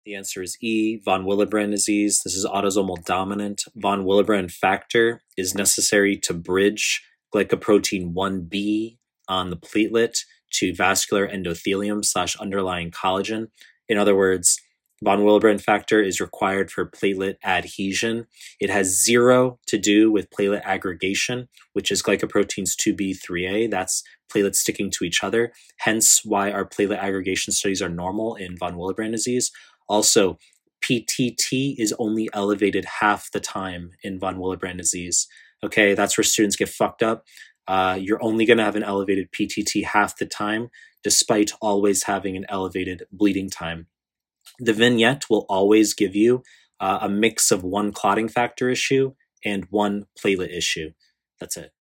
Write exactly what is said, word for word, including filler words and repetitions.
The answer is E, von Willebrand disease. This is autosomal dominant. Von Willebrand factor is necessary to bridge glycoprotein one B on the platelet to vascular endothelium slash underlying collagen. In other words, von Willebrand factor is required for platelet adhesion. It has zero to do with platelet aggregation, which is glycoproteins two B, three A. That's platelets sticking to each other, hence why our platelet aggregation studies are normal in von Willebrand disease. Also, P T T is only elevated half the time in von Willebrand disease. Okay, that's where students get fucked up. Uh, you're only going to have an elevated P T T half the time, despite always having an elevated bleeding time. The vignette will always give you uh, a mix of one clotting factor issue and one platelet issue. That's it.